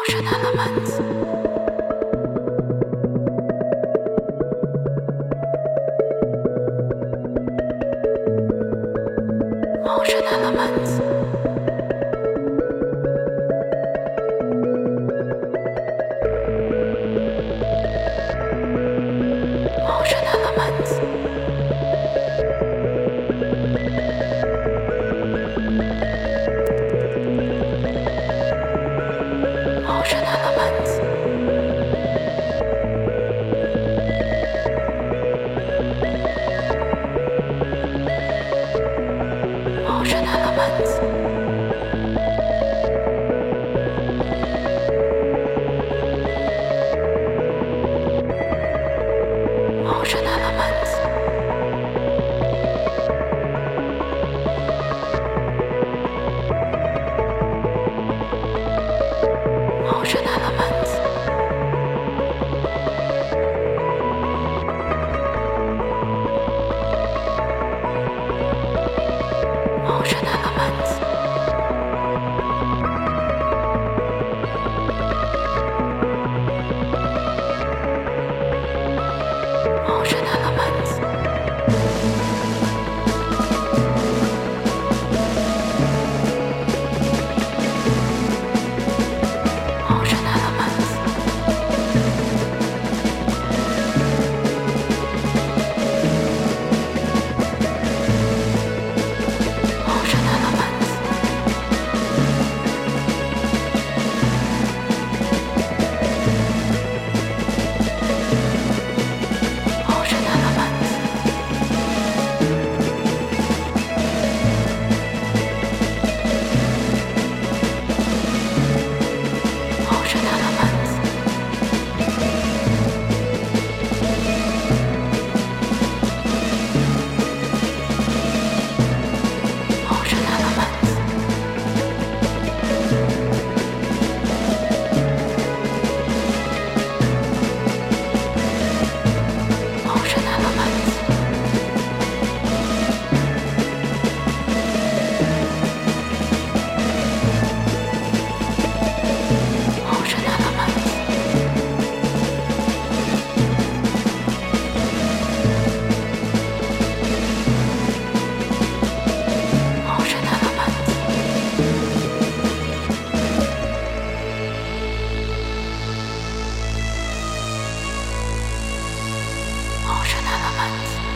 Motion elements. Motion elements. Motion elements. Motion elements. Motion elements. Motion elements. Motion elements. Motion elements. Motion elements. Motion elements. Motion elements. Motion elements. Motion elements. Motion elements. Motion elements. Motion elements. Motion elements. Motion elements.